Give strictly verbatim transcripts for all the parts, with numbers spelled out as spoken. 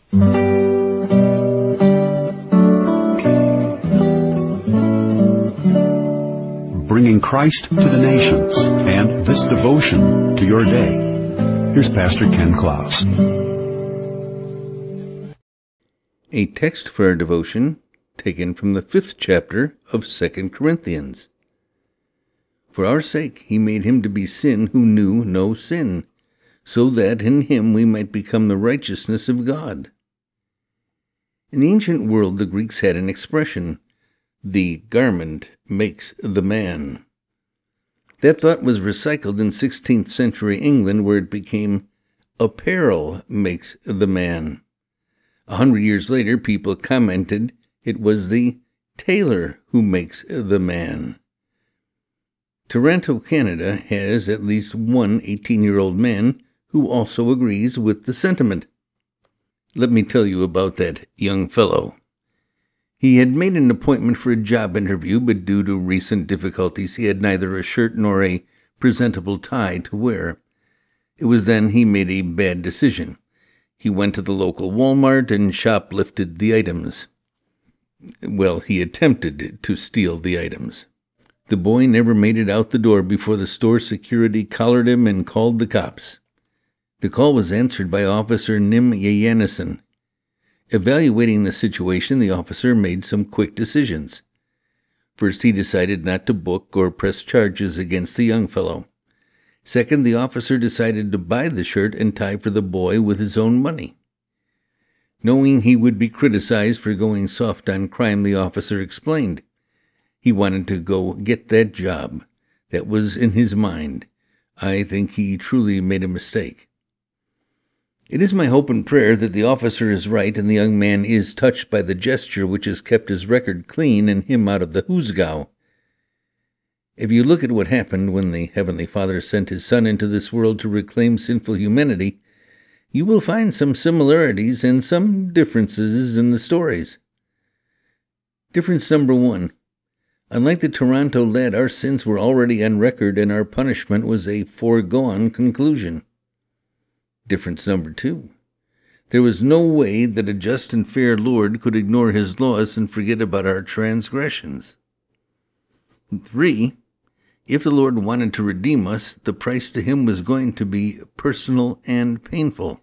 Bringing Christ to the nations and this devotion to your day. Here's Pastor Ken Klaus. A text for our devotion taken from the fifth chapter of Second Corinthians. For our sake he made him to be sin who knew no sin, so that in him we might become the righteousness of God. In the ancient world, the Greeks had an expression, the garment makes the man. That thought was recycled in sixteenth century England, where it became apparel makes the man. A hundred years later, people commented it was the tailor who makes the man. Toronto, Canada has at least one eighteen-year-old man who also agrees with the sentiment. Let me tell you about that young fellow. He had made an appointment for a job interview, but due to recent difficulties, he had neither a shirt nor a presentable tie to wear. It was then he made a bad decision. He went to the local Walmart and shoplifted the items. Well, he attempted to steal the items. The boy never made it out the door before the store security collared him and called the cops. The call was answered by Officer Nim Yayanison. Evaluating the situation, the officer made some quick decisions. First, he decided not to book or press charges against the young fellow. Second, the officer decided to buy the shirt and tie for the boy with his own money. Knowing he would be criticized for going soft on crime, the officer explained. He wanted to go get that job. That was in his mind. I think he truly made a mistake. It is my hope and prayer that the officer is right and the young man is touched by the gesture which has kept his record clean and him out of the hoosgow. If you look at what happened when the Heavenly Father sent His Son into this world to reclaim sinful humanity, you will find some similarities and some differences in the stories. Difference number one. Unlike the Toronto lad, our sins were already on record and our punishment was a foregone conclusion. Difference number two. There was no way that a just and fair Lord could ignore His laws and forget about our transgressions. Three. If the Lord wanted to redeem us, the price to Him was going to be personal and painful.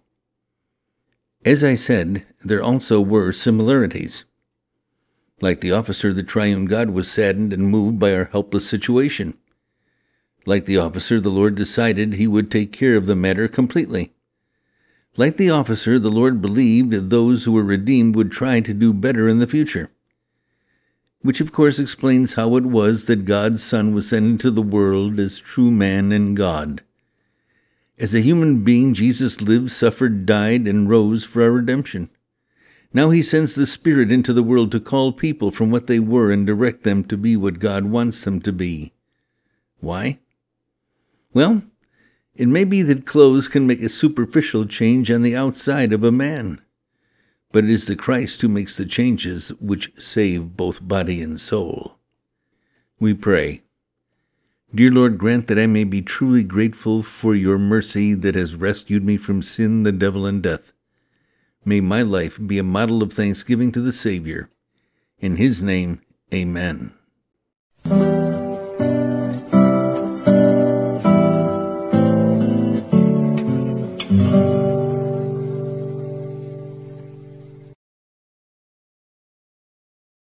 As I said, there also were similarities. Like the officer, the triune God was saddened and moved by our helpless situation. Like the officer, the Lord decided He would take care of the matter completely. Like the officer, the Lord believed those who were redeemed would try to do better in the future. Which of course explains how it was that God's Son was sent into the world as true man and God. As a human being, Jesus lived, suffered, died, and rose for our redemption. Now He sends the Spirit into the world to call people from what they were and direct them to be what God wants them to be. Why? Well, it may be that clothes can make a superficial change on the outside of a man, but it is the Christ who makes the changes which save both body and soul. We pray. Dear Lord, grant that I may be truly grateful for Your mercy that has rescued me from sin, the devil, and death. May my life be a model of thanksgiving to the Savior. In His name, amen.